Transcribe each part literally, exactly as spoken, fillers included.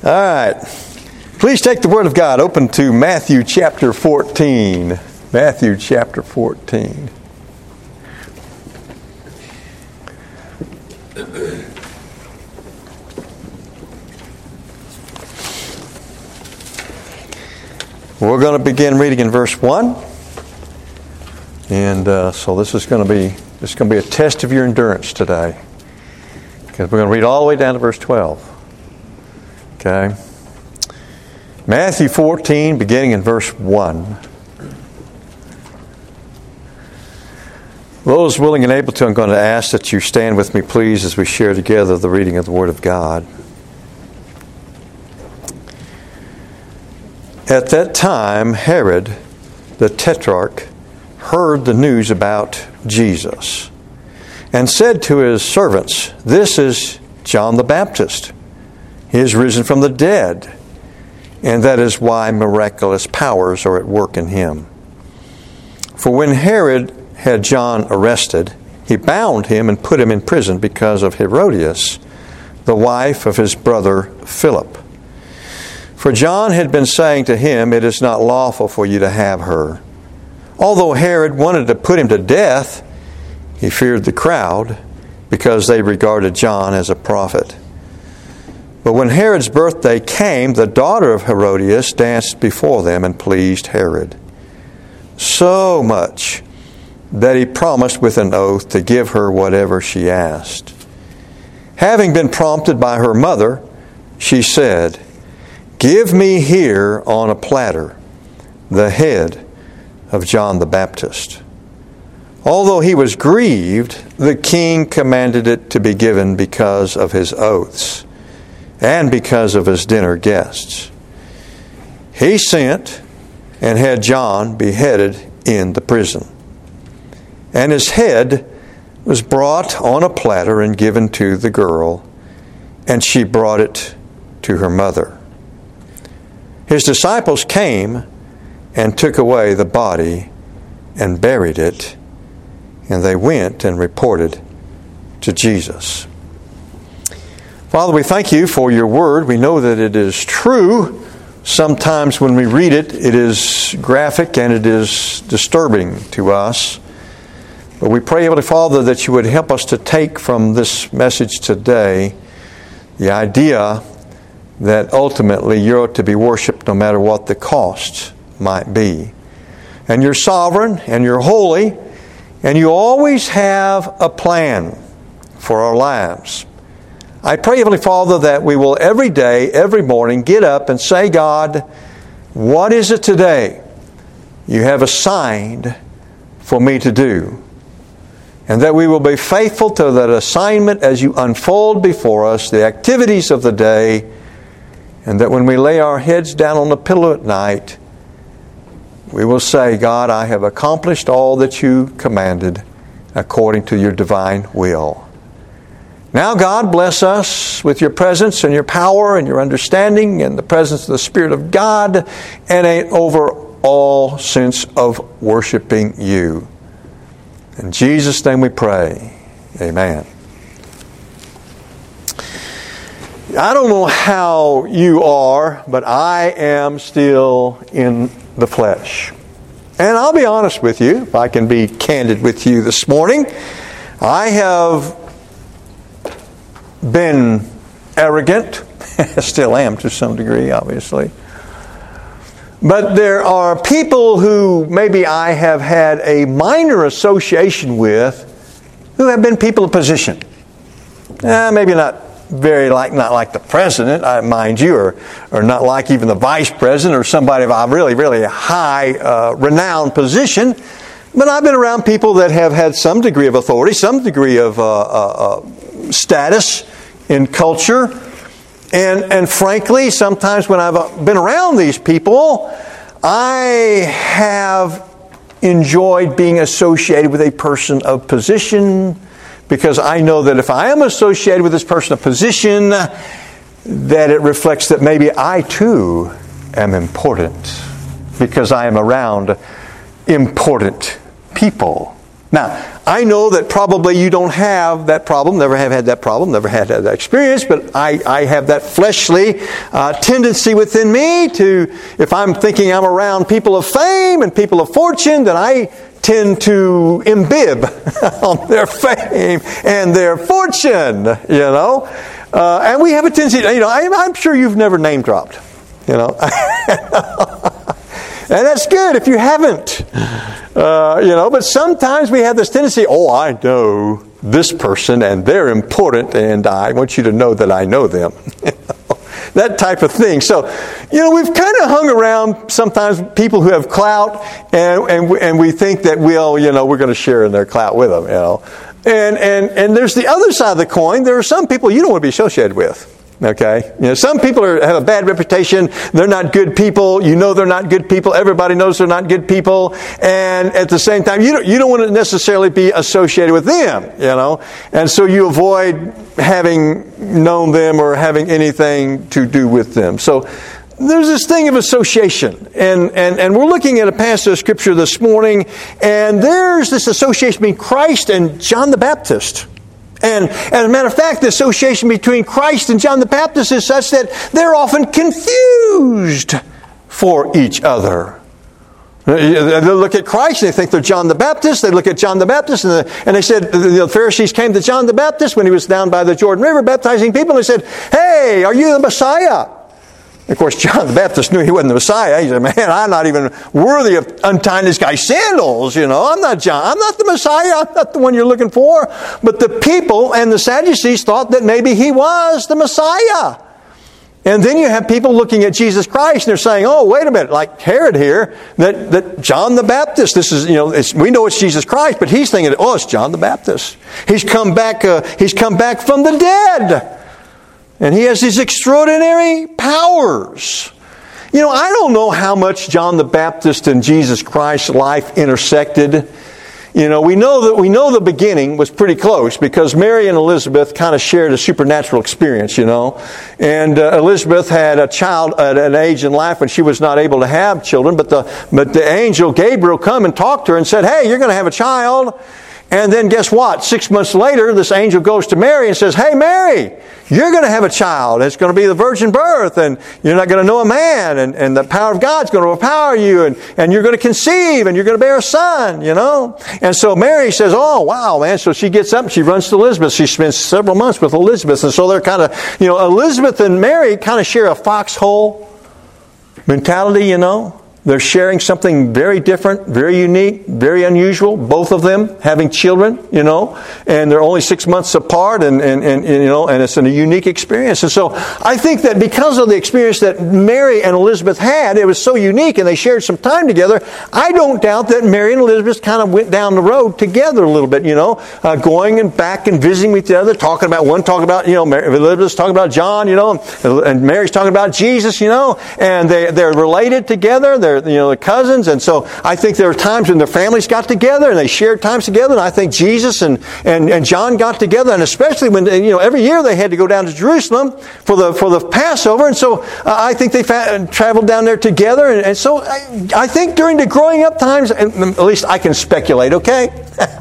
All right. Please take the Word of God open to Matthew chapter fourteen. Matthew chapter fourteen. We're going to begin reading in verse one. And uh, so this is going to be this is going to be a test of your endurance today. Because we're going to read all the way down to verse twelve. Okay? Matthew fourteen, beginning in verse one. Those willing and able to, I'm going to ask that you stand with me, please, as we share together the reading of the Word of God. At that time, Herod, the Tetrarch, heard the news about Jesus, and said to his servants, "This is John the Baptist. He is risen from the dead, and that is why miraculous powers are at work in him." For when Herod had John arrested, he bound him and put him in prison because of Herodias, the wife of his brother Philip. For John had been saying to him, "It is not lawful for you to have her." Although Herod wanted to put him to death, he feared the crowd because they regarded John as a prophet. But when Herod's birthday came, the daughter of Herodias danced before them and pleased Herod, so much that he promised with an oath to give her whatever she asked. Having been prompted by her mother, she said, "Give me here on a platter the head of John the Baptist." Although he was grieved, the king commanded it to be given because of his oaths and because of his dinner guests. He sent and had John beheaded in the prison. And his head was brought on a platter and given to the girl, and she brought it to her mother. His disciples came and took away the body and buried it, and they went and reported to Jesus. Father, we thank you for your word. We know that it is true. Sometimes when we read it, it is graphic and it is disturbing to us. But we pray, Heavenly Father, that you would help us to take from this message today the idea that ultimately you're to be worshipped no matter what the cost might be. And you're sovereign and you're holy, and you always have a plan for our lives. I pray, Heavenly Father, that we will every day, every morning, get up and say, "God, what is it today you have assigned for me to do?" And that we will be faithful to that assignment as you unfold before us the activities of the day, and that when we lay our heads down on the pillow at night, we will say, "God, I have accomplished all that you commanded according to your divine will." Now, God, bless us with your presence and your power and your understanding and the presence of the Spirit of God and an overall sense of worshiping you. In Jesus' name we pray. Amen. I don't know how you are, but I am still in the flesh. And I'll be honest with you, if I can be candid with you this morning, I have been arrogant. Still am to some degree, obviously. But there are people who maybe I have had a minor association with who have been people of position. Eh, maybe not very like, not like the president, uh, mind you, or, or not like even the vice president or somebody of a really, really high, uh, renowned position. But I've been around people that have had some degree of authority, some degree of uh, uh, uh, status in culture. And, and frankly, sometimes when I've been around these people, I have enjoyed being associated with a person of position, because I know that if I am associated with this person of position, that it reflects that maybe I too am important, because I am around important people. Now, I know that probably you don't have that problem, never have had that problem, never had that experience, but I, I have that fleshly uh, tendency within me to, if I'm thinking I'm around people of fame and people of fortune, then I tend to imbibe on their fame and their fortune, you know. Uh, and we have a tendency, you know, I, I'm sure you've never name dropped, you know. And that's good if you haven't. Uh, you know, but sometimes we have this tendency, oh, I know this person and they're important and I want you to know that I know them. That type of thing. So, you know, we've kind of hung around sometimes people who have clout and, and, and we think that we'll, you know, we're going to share in their clout with them, you know. And, and, and there's the other side of the coin. There are some people you don't want to be associated with. Okay? You know, some people are, have a bad reputation. They're not good people. You know they're not good people. Everybody knows they're not good people. And at the same time, you don't, you don't want to necessarily be associated with them, you know? And so you avoid having known them or having anything to do with them. So there's this thing of association. And, and, and we're looking at a passage of Scripture this morning, and there's this association between Christ and John the Baptist. And as a matter of fact, the association between Christ and John the Baptist is such that they're often confused for each other. They look at Christ and they think they're John the Baptist. They look at John the Baptist and, the, and they said, the Pharisees came to John the Baptist when he was down by the Jordan River baptizing people. And they said, hey, are you the Messiah? Of course, John the Baptist knew he wasn't the Messiah. He said, man, I'm not even worthy of untying this guy's sandals. You know, I'm not John. I'm not the Messiah. I'm not the one you're looking for. But the people and the Sadducees thought that maybe he was the Messiah. And then you have people looking at Jesus Christ and they're saying, oh, wait a minute, like Herod here, that, that John the Baptist, this is, you know, it's, we know it's Jesus Christ, but he's thinking, oh, it's John the Baptist. He's come back, uh, he's come back from the dead. And he has these extraordinary powers. You know, I don't know how much John the Baptist and Jesus Christ's life intersected. You know, we know that we know the beginning was pretty close because Mary and Elizabeth kind of shared a supernatural experience, you know. And uh, Elizabeth had a child at an age in life when she was not able to have children, but the but the angel Gabriel come and talked to her and said, "Hey, you're going to have a child." And then guess what? Six months later, this angel goes to Mary and says, hey, Mary, you're going to have a child. It's going to be the virgin birth, and you're not going to know a man, and, and the power of God's going to empower you, and, and you're going to conceive, and you're going to bear a son, you know. And so Mary says, oh, wow, man. So she gets up and she runs to Elizabeth. She spends several months with Elizabeth. And so they're kind of, you know, Elizabeth and Mary kind of share a foxhole mentality, you know. They're sharing something very different, very unique, very unusual. Both of them having children, you know, and they're only six months apart, and, and, and, and you know, and it's a unique experience. And so I think that because of the experience that Mary and Elizabeth had, it was so unique, and they shared some time together. I don't doubt that Mary and Elizabeth kind of went down the road together a little bit, you know, uh, going and back and visiting with the other, talking about one, talking about, you know, Mary, Elizabeth's talking about John, you know, and Mary's talking about Jesus, you know, and they they're related together. They're They're, you know, the cousins, and so I think there were times when their families got together and they shared times together, and I think Jesus and, and, and John got together, and especially when, you know, every year they had to go down to Jerusalem for the for the Passover, and so uh, I think they fa- traveled down there together, and, and so I, I think during the growing up times, and at least I can speculate, okay?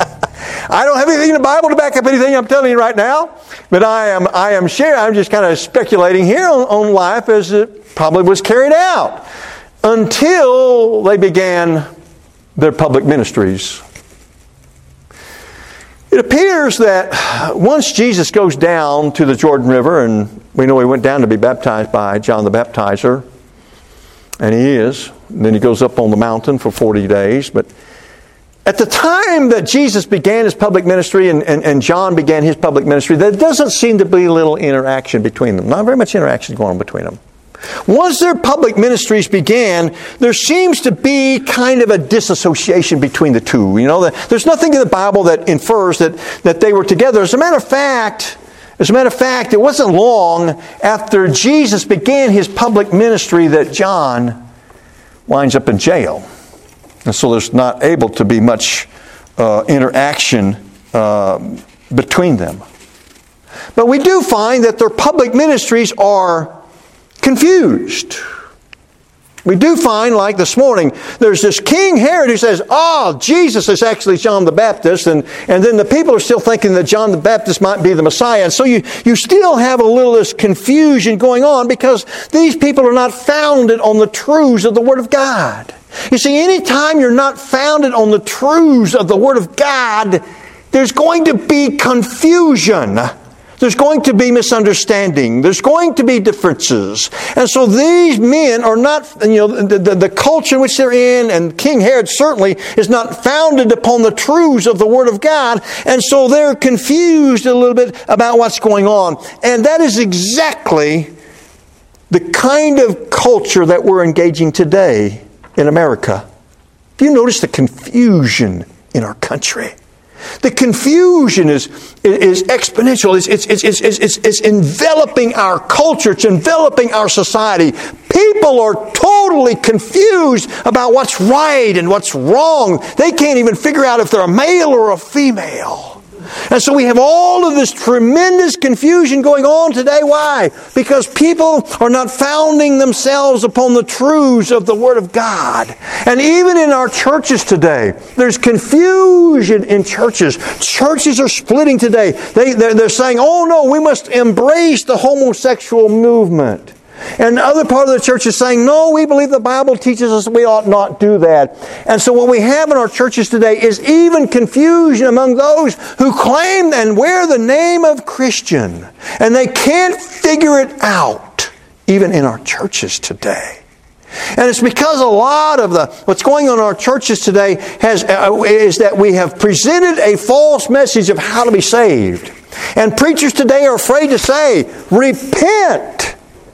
I don't have anything in the Bible to back up anything I'm telling you right now, but I am I am sharing, I'm just kind of speculating here on, on life as it probably was carried out, until they began their public ministries. It appears that once Jesus goes down to the Jordan River, and we know he went down to be baptized by John the Baptizer, and he is, and then he goes up on the mountain for forty days, but at the time that Jesus began his public ministry and, and, and John began his public ministry, there doesn't seem to be little interaction between them. Not very much interaction going on between them. Once their public ministries began, there seems to be kind of a disassociation between the two. You know, there's nothing in the Bible that infers that, that they were together. As a matter of fact, as a matter of fact, it wasn't long after Jesus began his public ministry that John winds up in jail. And so there's not able to be much uh, interaction uh, between them. But we do find that their public ministries are confused. We do find, like this morning, there's this King Herod who says, oh, Jesus is actually John the Baptist, and, and then the people are still thinking that John the Baptist might be the Messiah. And so you, you still have a little this confusion going on because these people are not founded on the truths of the Word of God. You see, anytime you're not founded on the truths of the Word of God, there's going to be confusion. There's going to be misunderstanding. There's going to be differences. And so these men are not, you know, the, the, the culture in which they're in, and King Herod certainly is not founded upon the truths of the Word of God. And so they're confused a little bit about what's going on. And that is exactly the kind of culture that we're engaging today in America. Do you notice the confusion in our country? The confusion is, is exponential. It's, it's, it's, it's, it's, it's enveloping our culture. It's enveloping our society. People are totally confused about what's right and what's wrong. They can't even figure out if they're a male or a female. And so we have all of this tremendous confusion going on today. Why? Because people are not founding themselves upon the truths of the Word of God. And even in our churches today, there's confusion in churches. Churches are splitting today. They, they're, they're saying, oh no, we must embrace the homosexual movement. And the other part of the church is saying, no, we believe the Bible teaches us we ought not do that. And so what we have in our churches today is even confusion among those who claim and wear the name of Christian. And they can't figure it out, even in our churches today. And it's because a lot of the what's going on in our churches today has uh, is that we have presented a false message of how to be saved. And preachers today are afraid to say, repent.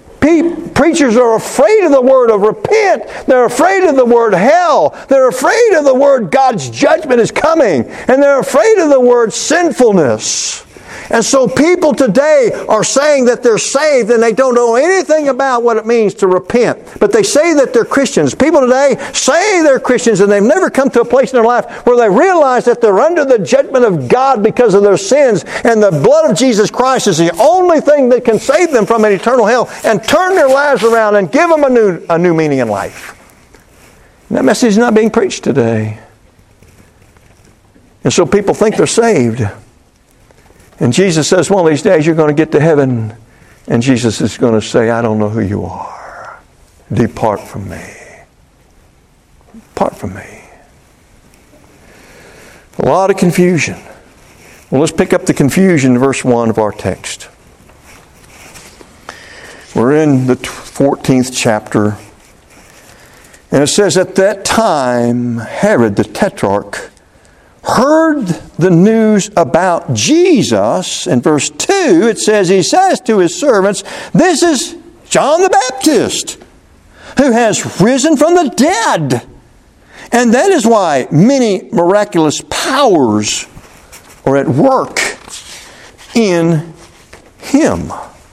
Preachers are afraid of the word of repent. They're afraid of the word hell. They're afraid of the word God's judgment is coming. And they're afraid of the word sinfulness. And so people today are saying that they're saved and they don't know anything about what it means to repent. But they say that they're Christians. People today say they're Christians and they've never come to a place in their life where they realize that they're under the judgment of God because of their sins, and the blood of Jesus Christ is the only thing that can save them from an eternal hell and turn their lives around and give them a new, a new meaning in life. And that message is not being preached today. And so people think they're saved. And Jesus says, one of these days you're going to get to heaven, and Jesus is going to say, I don't know who you are. Depart from me. Depart from me. A lot of confusion. Well, let's pick up the confusion in verse one of our text. We're in the fourteenth chapter. And it says, at that time, Herod the Tetrarch heard the news about Jesus. In verse two, it says, he says to his servants, this is John the Baptist, who has risen from the dead. And that is why many miraculous powers are at work in him.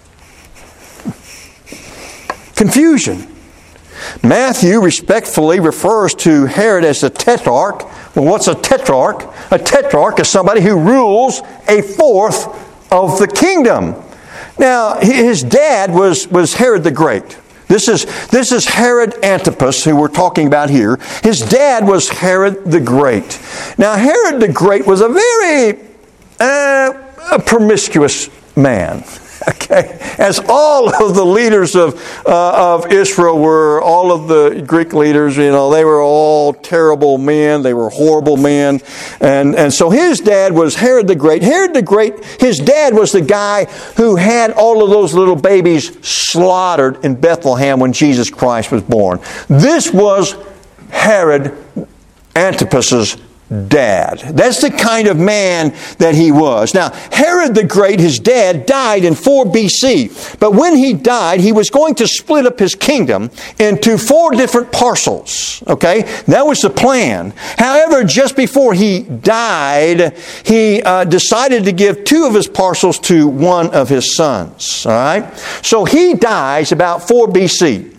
Confusion. Matthew respectfully refers to Herod as the Tetrarch. Well, what's a Tetrarch? A Tetrarch is somebody who rules a fourth of the kingdom. Now, his dad was, was Herod the Great. This is, this is Herod Antipas, who we're talking about here. His dad was Herod the Great. Now, Herod the Great was a very uh, a promiscuous man. Okay, as all of the leaders of uh, of Israel were, all of the Greek leaders, you know, they were all terrible men. They were horrible men, and and so his dad was Herod the Great. Herod the Great, his dad was the guy who had all of those little babies slaughtered in Bethlehem when Jesus Christ was born. This was Herod Antipas's dad. That's the kind of man that he was. Now, Herod the Great, his dad, died in four B C. But when he died, he was going to split up his kingdom into four different parcels. Okay? That was the plan. However, just before he died, he uh, decided to give two of his parcels to one of his sons. All right? So he dies about four B C.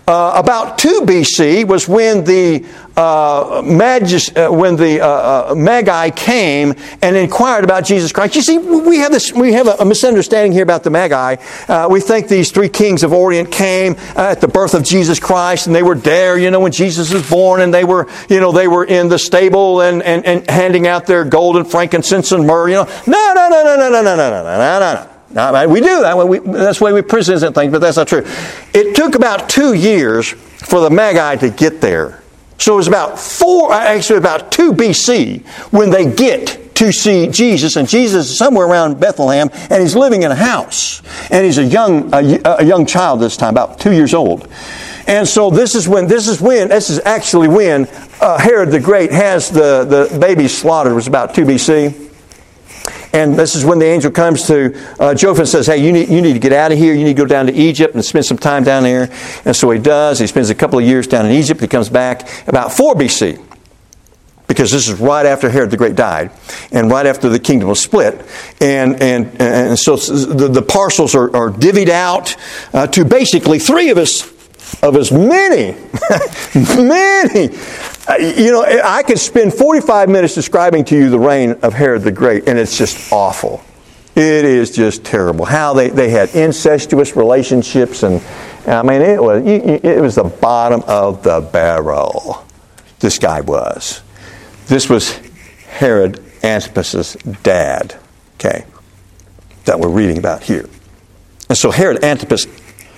Uh, about two B C was when the uh, Magis, uh, when the uh, uh, Magi came and inquired about Jesus Christ. You see, we have this, we have a, a misunderstanding here about the Magi. Uh, we think these three kings of Orient came uh, at the birth of Jesus Christ, and they were there, you know, when Jesus was born, and they were, you know, they were in the stable and and, and handing out their gold and frankincense and myrrh. You know, no, no, no, no, no, no, no, no, no, no, no, no. Now, we do that. We, that's the way we present things, but that's not true. It took about two years for the Magi to get there. So it was about four, actually about two B C when they get to see Jesus. And Jesus is somewhere around Bethlehem, and he's living in a house. And he's a young, a, a young child this time, about two years old. And so this is when, this is when, this is actually when uh, Herod the Great has the, the babies slaughtered. It was about two B C. And this is when the angel comes to uh, Joseph and says, hey, you need, you need to get out of here. You need to go down to Egypt and spend some time down there. And so he does. He spends a couple of years down in Egypt. He comes back about four B C. Because this is right after Herod the Great died. And right after the kingdom was split. And and, and so the, the parcels are, are divvied out uh, to basically three of his, of his many, many. You know, I could spend forty-five minutes describing to you the reign of Herod the Great, and it's just awful. It is just terrible. How they, they had incestuous relationships, and I mean, it was it was the bottom of the barrel. This guy was. This was Herod Antipas's dad, okay, that we're reading about here. And so Herod Antipas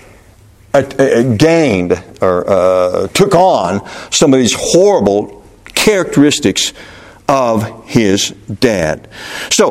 gained or uh, took on some of these horrible characteristics of his dad. So,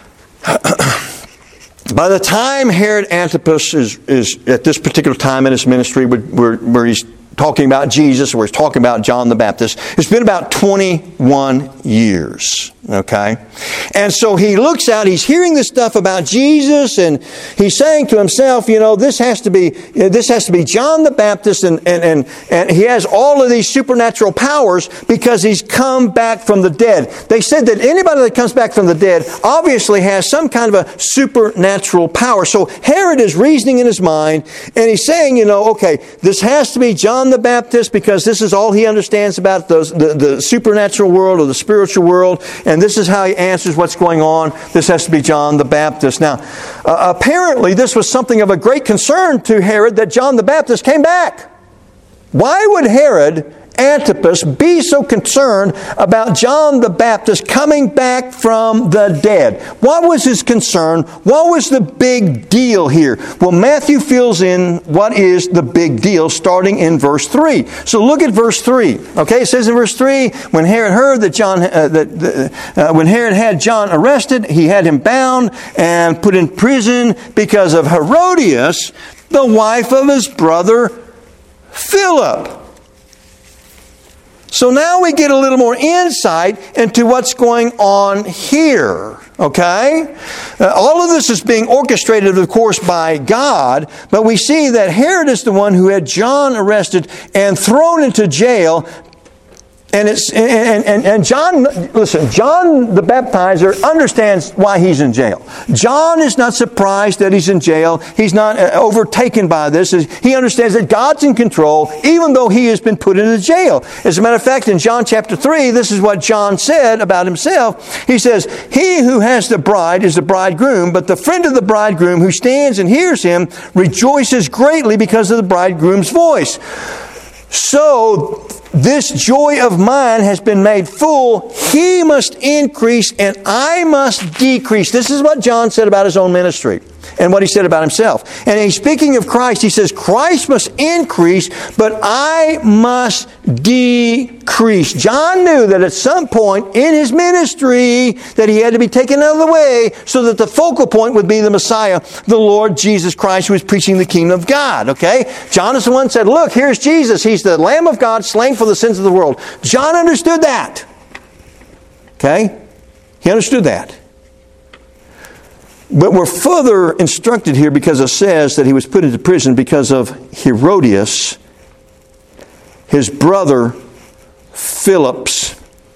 by the time Herod Antipas is, is at this particular time in his ministry where, where he's talking about Jesus, or he's talking about John the Baptist, it's been about twenty-one years. Okay? And so he looks out, he's hearing this stuff about Jesus, and he's saying to himself, you know, this has to be this has to be John the Baptist, and, and, and, and he has all of these supernatural powers because he's come back from the dead. They said that anybody that comes back from the dead obviously has some kind of a supernatural power. So Herod is reasoning in his mind, and he's saying, you know, okay, this has to be John the Baptist because this is all he understands about those, the, the supernatural world or the spiritual world, and this is how he answers what's going on. This has to be John the Baptist. Now, uh, apparently this was something of a great concern to Herod that John the Baptist came back. Why would Herod Antipas be so concerned about John the Baptist coming back from the dead? What was his concern? What was the big deal here? Well, Matthew fills in what is the big deal starting in verse three. So look at verse three. Okay, it says in verse three, when Herod heard that John, uh, that uh, when Herod had John arrested, he had him bound and put in prison because of Herodias, the wife of his brother Philip. So now we get a little more insight into what's going on here. Okay? Uh, all of this is being orchestrated, of course, by God, but we see that Herod is the one who had John arrested and thrown into jail. And it's and, and, and John, listen, John the Baptizer understands why he's in jail. John is not surprised that he's in jail. He's not overtaken by this. He understands that God's in control, even though he has been put into jail. As a matter of fact, in John chapter three, this is what John said about himself. He says, "He who has the bride is the bridegroom, but the friend of the bridegroom who stands and hears him rejoices greatly because of the bridegroom's voice. So this joy of mine has been made full. He must increase and I must decrease." This is what John said about his own ministry and what he said about himself. And he's speaking of Christ. He says, Christ must increase, but I must decrease. John knew that at some point in his ministry that he had to be taken out of the way so that the focal point would be the Messiah, the Lord Jesus Christ, who is preaching the kingdom of God. Okay? John is the one who said, look, here's Jesus. He's the Lamb of God slain for the sins of the world. John understood that. Okay? He understood that. But we're further instructed here because it says that he was put into prison because of Herodias, his brother Philip's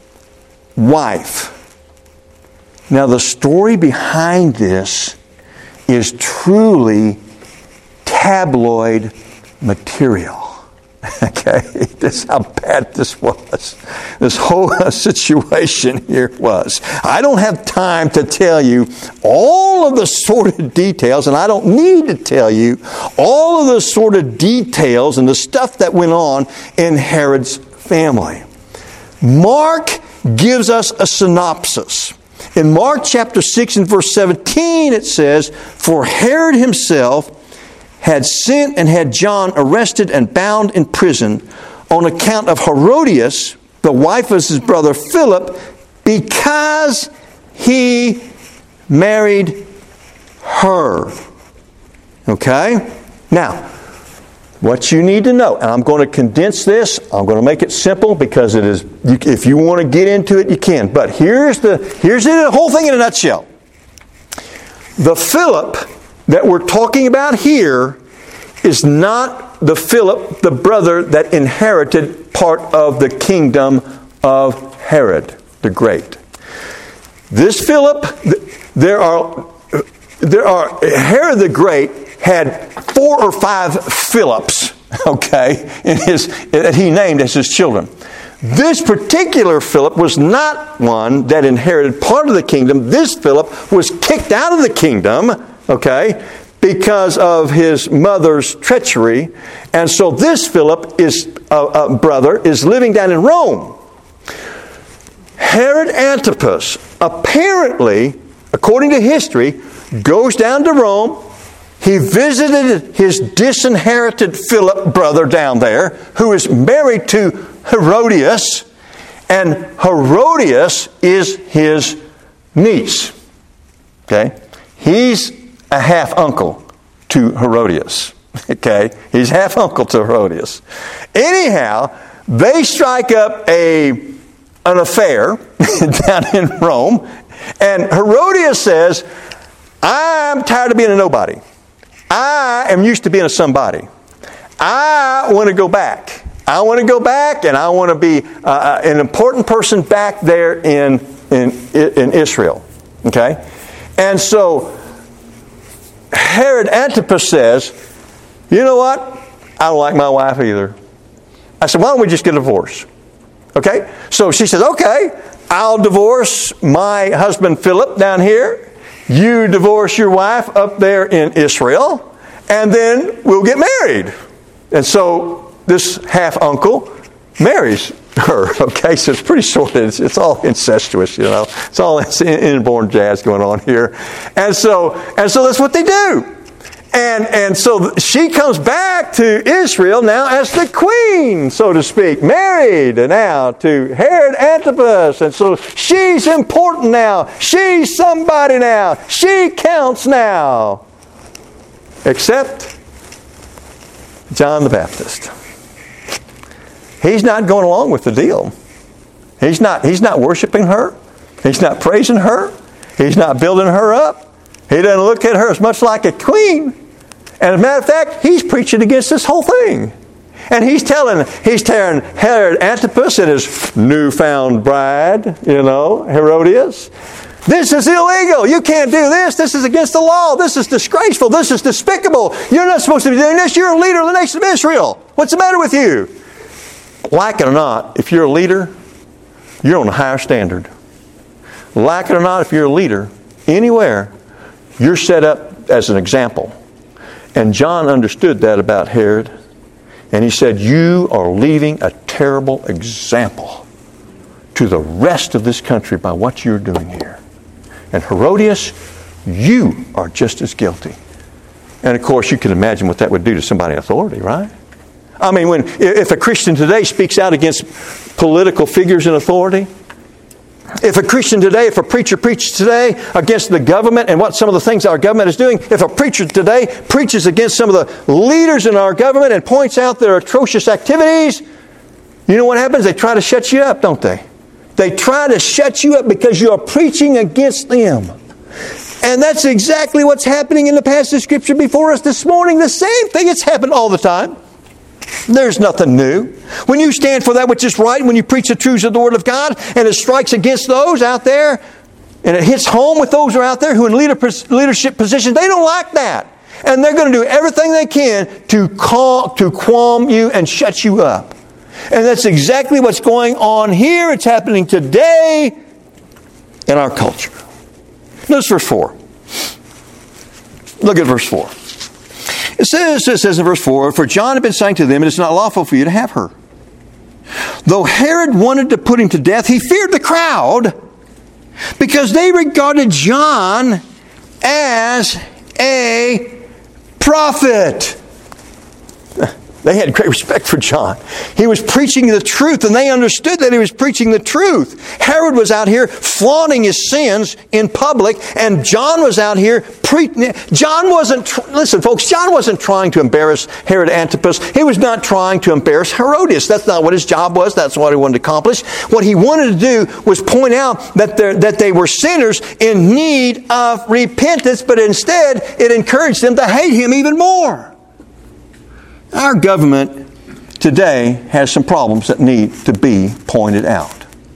wife. Now the story behind this is truly tabloid material. Okay, this is how bad this was. This whole situation here was. I don't have time to tell you all of the sordid details, and I don't need to tell you all of the sordid details and the stuff that went on in Herod's family. Mark gives us a synopsis. In Mark chapter six and verse seventeen, it says, "For Herod himself had sent and had John arrested and bound in prison on account of Herodias, the wife of his brother Philip, because he married her." Okay? Now, what you need to know, and I'm going to condense this, I'm going to make it simple because it is, you, if you want to get into it, you can. But here's the, here's the whole thing in a nutshell. The Philip that we're talking about here is not the Philip, the brother that inherited part of the kingdom of Herod the Great. This Philip, there are, there are, Herod the Great had four or five Philips, okay, in his, that he named as his children. This particular Philip was not one that inherited part of the kingdom. This Philip was kicked out of the kingdom, okay, because of his mother's treachery. And so this Philip, is uh, uh, brother, is living down in Rome. Herod Antipas, apparently, according to history, goes down to Rome. He visited his disinherited Philip brother down there, who is married to Herodias, and Herodias is his niece. Okay? He's a half-uncle to Herodias. Okay? He's half-uncle to Herodias. Anyhow, they strike up a an affair down in Rome, and Herodias says, "I'm tired of being a nobody. I am used to being a somebody. I want to go back. I want to go back, and I want to be uh, an important person back there in, in, in Israel." Okay? And so Herod Antipas says, "You know what? I don't like my wife either." I said, "Why don't we just get a divorce?" Okay? So she says, "Okay, I'll divorce my husband Philip down here. You divorce your wife up there in Israel, and then we'll get married." And so this half-uncle marries her. Okay, so it's pretty sordid. It's, it's all incestuous, you know. It's all inborn jazz going on here. And so, and so that's what they do. And and so she comes back to Israel now as the queen, so to speak, married now to Herod Antipas. And so she's important now. She's somebody now. She counts now. Except John the Baptist. He's not going along with the deal. He's not, he's not worshiping her. He's not praising her. He's not building her up. He doesn't look at her as much like a queen. And as a matter of fact, he's preaching against this whole thing. And he's telling, he's telling Herod Antipas and his newfound bride, you know, Herodias, "This is illegal. You can't do this. This is against the law. This is disgraceful. This is despicable. You're not supposed to be doing this. You're a leader of the nation of Israel. What's the matter with you?" Like it or not, if you're a leader, you're on a higher standard. Like it or not, if you're a leader anywhere, you're set up as an example. And John understood that about Herod. And he said, "You are leaving a terrible example to the rest of this country by what you're doing here. And Herodias, you are just as guilty." And of course, you can imagine what that would do to somebody in authority, right? I mean, when if a Christian today speaks out against political figures in authority, if a Christian today, if a preacher preaches today against the government and what some of the things our government is doing, if a preacher today preaches against some of the leaders in our government and points out their atrocious activities, you know what happens? They try to shut you up, don't they? They try to shut you up because you are preaching against them. And that's exactly what's happening in the passage of Scripture before us this morning. The same thing. It's happened all the time. There's nothing new. When you stand for that which is right, when you preach the truths of the Word of God, and it strikes against those out there, and it hits home with those who are out there who are in leader, leadership positions, they don't like that. And they're going to do everything they can to calm, to qualm you and shut you up. And that's exactly what's going on here. It's happening today in our culture. Notice verse four. Look at verse four. It says, it says in verse four, "For John had been saying to them, it is not lawful for you to have her. Though Herod wanted to put him to death, he feared the crowd because they regarded John as a prophet." They had great respect for John. He was preaching the truth, and they understood that he was preaching the truth. Herod was out here flaunting his sins in public, and John was out here preaching. John wasn't, tr- listen folks, John wasn't trying to embarrass Herod Antipas. He was not trying to embarrass Herodias. That's not what his job was. That's what he wanted to accomplish. What he wanted to do was point out that, that they were sinners in need of repentance, but instead it encouraged them to hate him even more. Our government today has some problems that need to be pointed out.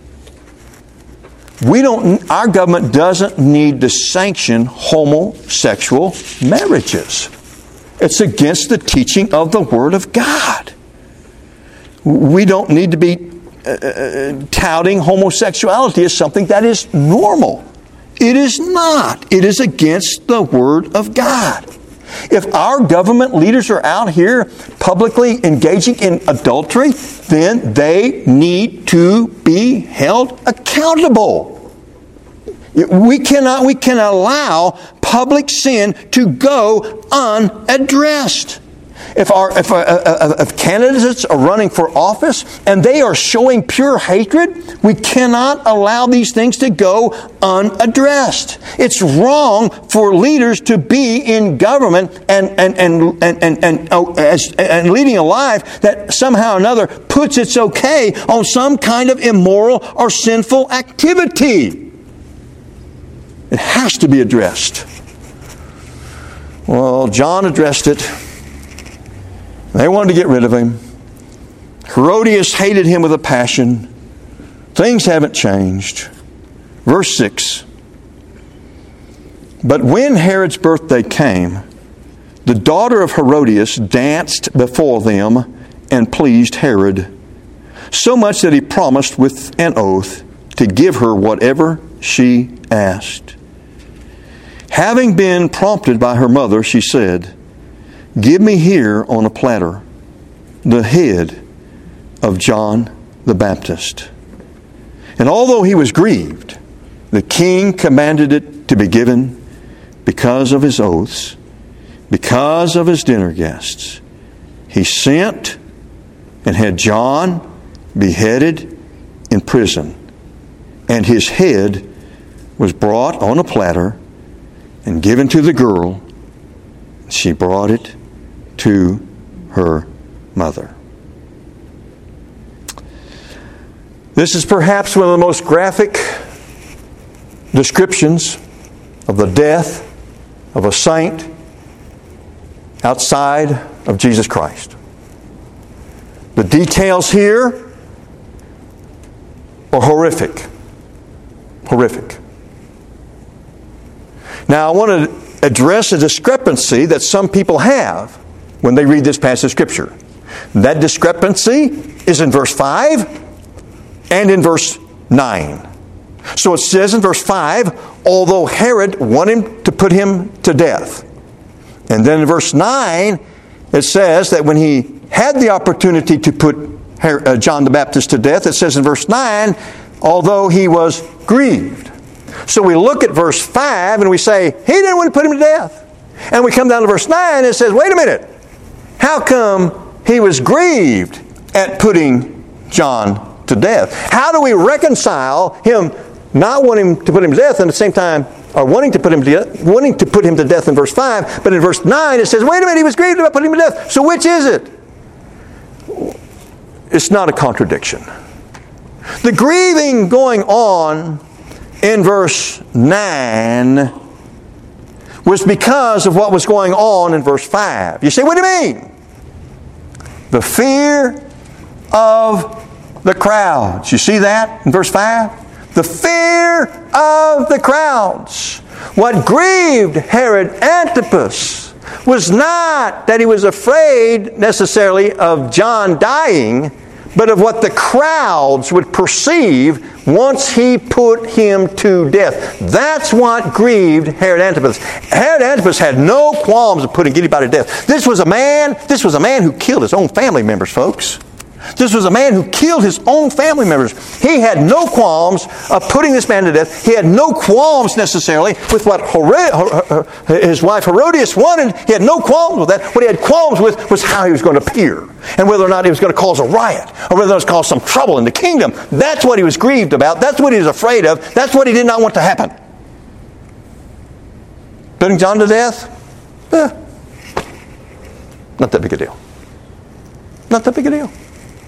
We don't, our government doesn't need to sanction homosexual marriages. It's against the teaching of the Word of God. We don't need to be uh, touting homosexuality as something that is normal. It is not. It is against the Word of God. If our government leaders are out here publicly engaging in adultery, then they need to be held accountable. We cannot, we cannot allow public sin to go unaddressed. If, our, if, uh, if candidates are running for office and they are showing pure hatred, we cannot allow these things to go unaddressed. It's wrong for leaders to be in government and and and and and, and, oh, as, and leading a life that somehow or another puts its okay on some kind of immoral or sinful activity. It has to be addressed. Well, John addressed it. They wanted to get rid of him. Herodias hated him with a passion. Things haven't changed. Verse six. "But when Herod's birthday came, the daughter of Herodias danced before them and pleased Herod, so much that he promised with an oath to give her whatever she asked. Having been prompted by her mother, she said, 'Give me here on a platter the head of John the Baptist.' And although he was grieved, the king commanded it to be given because of his oaths, because of his dinner guests. He sent and had John beheaded in prison, and his head was brought on a platter and given to the girl. She brought it to her mother." This is perhaps one of the most graphic descriptions of the death of a saint outside of Jesus Christ. The details here are horrific. Horrific. Now, I want to address a discrepancy that some people have when they read this passage of Scripture. That discrepancy is in verse five and in verse nine. So it says in verse five, although Herod wanted to put him to death. And then in verse nine, it says that when he had the opportunity to put John the Baptist to death, it says in verse nine, although he was grieved. So we look at verse five and we say, he didn't want to put him to death. And we come down to verse nine and it says, wait a minute. How come he was grieved at putting John to death? How do we reconcile him not wanting to put him to death and at the same time, or wanting to put him to death, wanting to put him to death in verse five, but in verse nine it says, wait a minute, he was grieved about putting him to death. So which is it? It's not a contradiction. The grieving going on in verse nine was because of what was going on in verse five. You say, what do you mean? The fear of the crowds. You see that in verse five? The fear of the crowds. What grieved Herod Antipas was not that he was afraid necessarily of John dying, but of what the crowds would perceive once he put him to death. That's what grieved Herod Antipas. Herod Antipas had no qualms of putting anybody to death. This was a man, this was a man who killed his own family members, folks. This was a man who killed his own family members. He had no qualms of putting this man to death. He had no qualms necessarily with what Herod, his wife Herodias wanted. He had no qualms with that. What he had qualms with was how he was going to appear and whether or not he was going to cause a riot or whether it was cause some trouble in the kingdom. That's what he was grieved about. That's what he was afraid of. That's what he did not want to happen. Putting John to death? Eh, not that big a deal. Not that big a deal.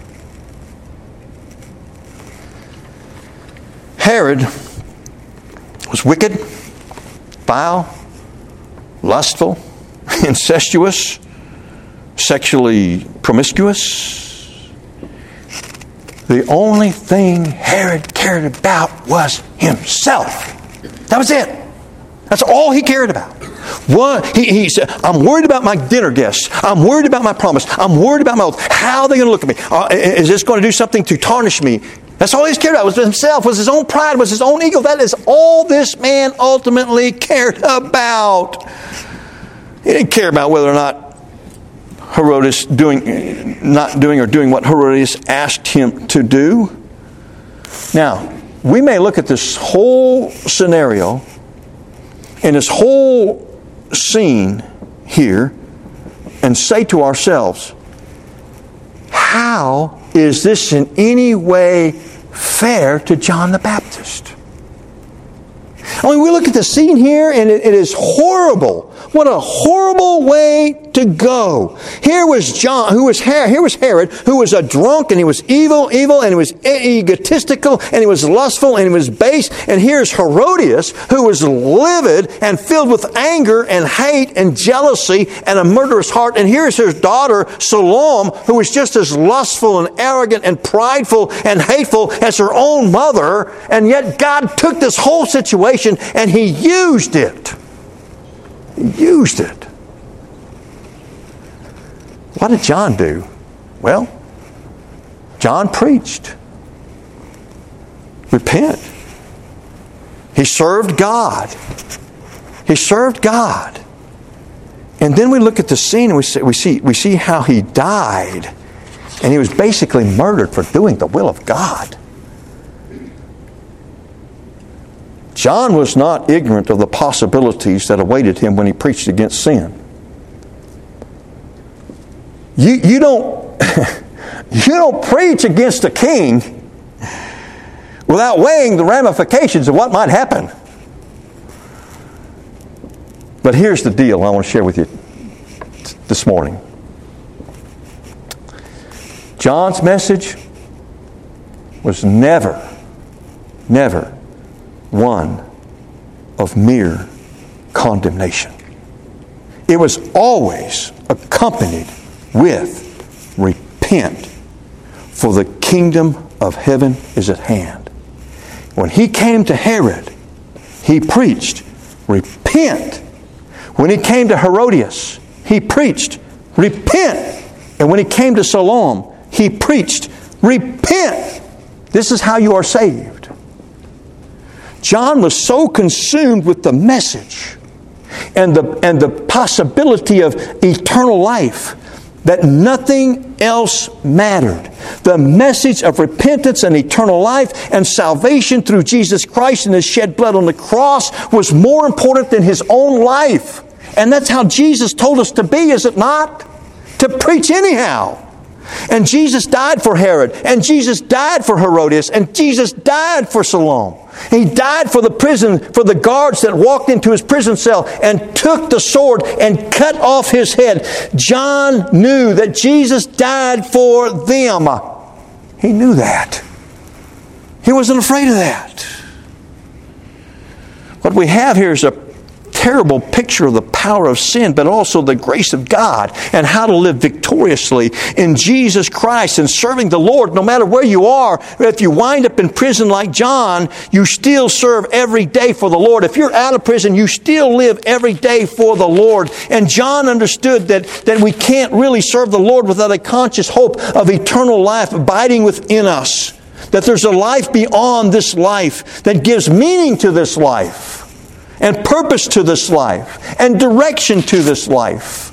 Herod was wicked, vile, lustful, incestuous, sexually promiscuous. The only thing Herod cared about was himself. That was it. That's all he cared about. What, he, he said, I'm worried about my dinner guests. I'm worried about my promise. I'm worried about my oath. How are they going to look at me? Uh, is this going to do something to tarnish me? That's all he cared about, was himself, was his own pride, was his own ego. That is all this man ultimately cared about. He didn't care about whether or not Herodias doing, not doing or doing what Herodias asked him to do. Now, we may look at this whole scenario and this whole scene here and say to ourselves, how is this in any way fair to John the Baptist? I mean, we look at the scene here and it, it is horrible. What a horrible way to go. Here was John, who was Herod, here was Herod, who was a drunk and he was evil, evil, and he was egotistical, and he was lustful, and he was base. And here's Herodias, who was livid and filled with anger and hate and jealousy and a murderous heart. And here's his daughter, Salome, who was just as lustful and arrogant and prideful and hateful as her own mother. And yet God took this whole situation and He used it. He used it. What did John do? Well, John preached. Repent. He served God. He served God. And then we look at the scene and we see, we see, we see how he died. And he was basically murdered for doing the will of God. John was not ignorant of the possibilities that awaited him when he preached against sin. You, you don't you don't preach against a king without weighing the ramifications of what might happen. But here's the deal I want to share with you this morning. John's message was never, never one of mere condemnation. It was always accompanied with repent, for the kingdom of heaven is at hand. When he came to Herod, he preached, repent. When he came to Herodias, he preached, repent. And when he came to Salome, he preached, repent. This is how you are saved. John was so consumed with the message and the, and the possibility of eternal life that nothing else mattered. The message of repentance and eternal life and salvation through Jesus Christ and His shed blood on the cross was more important than His own life. And that's how Jesus told us to be, is it not? To preach anyhow. And Jesus died for Herod, and Jesus died for Herodias, and Jesus died for Salome. He died for the prison, for the guards that walked into his prison cell and took the sword and cut off his head. John knew that Jesus died for them. He knew that. He wasn't afraid of that. What we have here is a terrible picture of the power of sin, but also the grace of God and how to live victoriously in Jesus Christ and serving the Lord no matter where you are. If you wind up in prison like John, you still serve every day for the Lord. If you're out of prison, you still live every day for the Lord. And John understood that, that we can't really serve the Lord without a conscious hope of eternal life abiding within us. That there's a life beyond this life that gives meaning to this life and purpose to this life and direction to this life.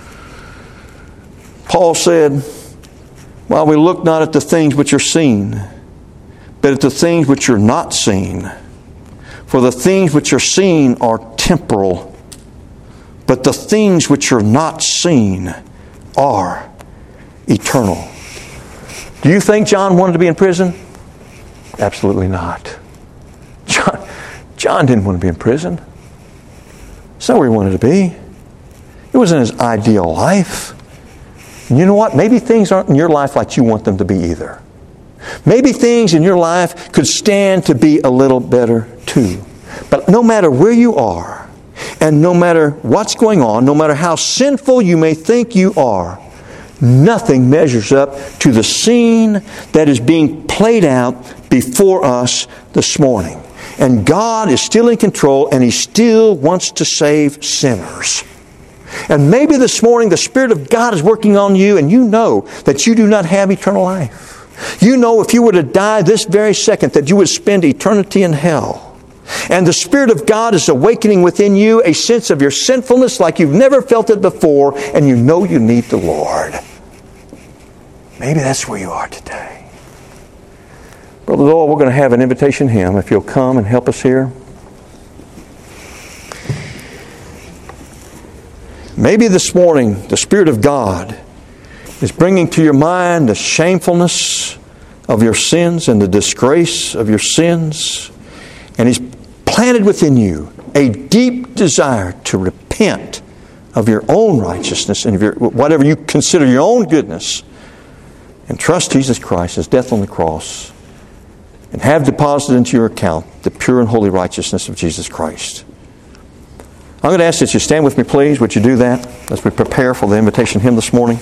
Paul said, while we look not at the things which are seen, but at the things which are not seen. For the things which are seen are temporal, but the things which are not seen are eternal. Do you think John wanted to be in prison? Absolutely not. John, John didn't want to be in prison. That's not where he wanted to be. It wasn't his ideal life. And you know what? Maybe things aren't in your life like you want them to be either. Maybe things in your life could stand to be a little better too. But no matter where you are, and no matter what's going on, no matter how sinful you may think you are, nothing measures up to the scene that is being played out before us this morning. And God is still in control, and He still wants to save sinners. And maybe this morning the Spirit of God is working on you, and you know that you do not have eternal life. You know if you were to die this very second that you would spend eternity in hell. And the Spirit of God is awakening within you a sense of your sinfulness like you've never felt it before, and you know you need the Lord. Maybe that's where you are today. Brother Doyle, we're going to have an invitation hymn. If you'll come and help us here. Maybe this morning the Spirit of God is bringing to your mind the shamefulness of your sins and the disgrace of your sins. And He's planted within you a deep desire to repent of your own righteousness and of your, whatever you consider your own goodness, and trust Jesus Christ, His death on the cross, and have deposited into your account the pure and holy righteousness of Jesus Christ. I'm going to ask that you stand with me, please. Would you do that as we prepare for the invitation hymn this morning?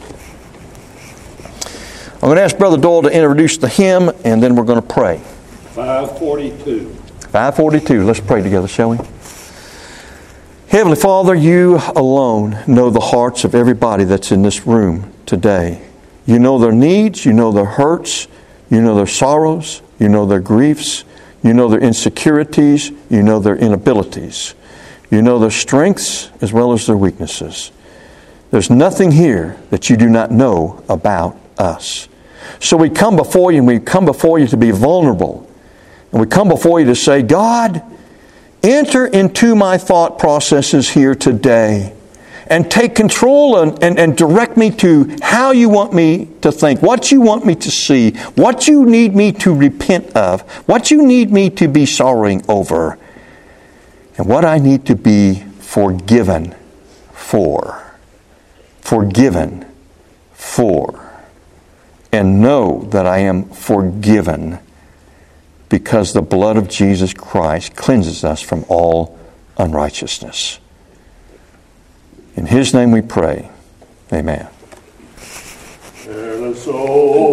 I'm going to ask Brother Doyle to introduce the hymn, and then we're going to pray. five forty-two. five forty-two. Let's pray together, shall we? Heavenly Father, You alone know the hearts of everybody that's in this room today. You know their needs. You know their hurts. You know their sorrows. You know their griefs. You know their insecurities. You know their inabilities. You know their strengths as well as their weaknesses. There's nothing here that You do not know about us. So we come before You, and we come before You to be vulnerable. And we come before You to say, God, enter into my thought processes here today and take control and, and, and direct me to how You want me to think, what You want me to see, what You need me to repent of, what You need me to be sorrowing over, and what I need to be forgiven for. Forgiven for. And know that I am forgiven because the blood of Jesus Christ cleanses us from all unrighteousness. In His name we pray. Amen. Careless soul.